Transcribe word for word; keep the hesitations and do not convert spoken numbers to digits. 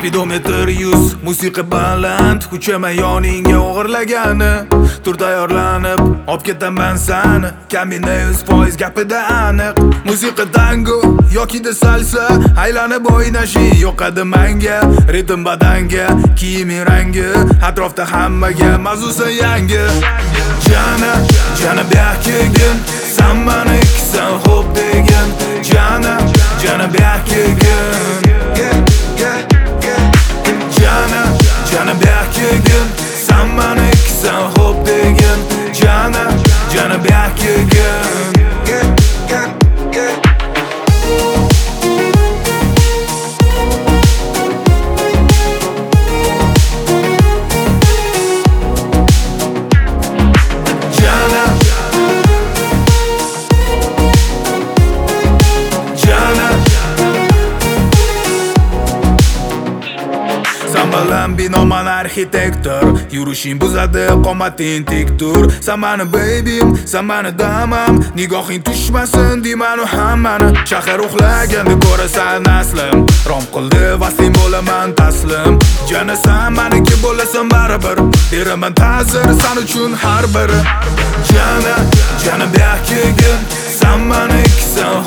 Spidometr yuz, musiqa baland, kuchama yoningga o'g'irlagani. Tur tayyorlanib, olib ketaman sani, kamina yuz foiz gapida aniq. Musiqa tango yoki da salsa, aylanib o'ynashi yoqadi menga. Ritm badanga, kiyiming rangi, atrofda hammaga mavzusi yangi. Jana, jana berkigin, sen manikisan xo'p degin. Jana, jana berkigin. Jana, jana berkigin, sen manikisan xo'p degin. Jana, jana berkigin. Sambalan binoman arxitektor, yurishing buzadi qomating tik tur. Sen mani babyim, sen mani damam, nigohing tushmasin deymanu hammani. Shahar uxlaganda ko'rasan aslim, rom qildi va sen bo'laman taslim. Jana sen maniki bo'lasan baribir, beraman ta'zir sen uchun har biri. Jana, jana berkigin, sen manikisan